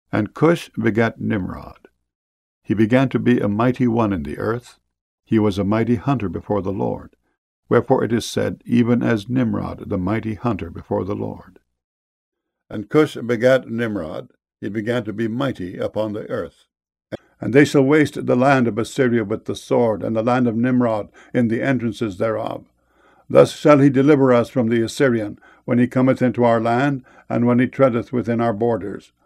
And Cush begat Nimrod. He began to be a mighty one in the earth. He was a mighty hunter before the Lord. Wherefore it is said, even as Nimrod, the mighty hunter before the Lord. And Cush begat Nimrod. He began to be mighty upon the earth. And they shall waste the land of Assyria with the sword, and the land of Nimrod in the entrances thereof. Thus shall he deliver us from the Assyrian, when he cometh into our land, and when he treadeth within our borders.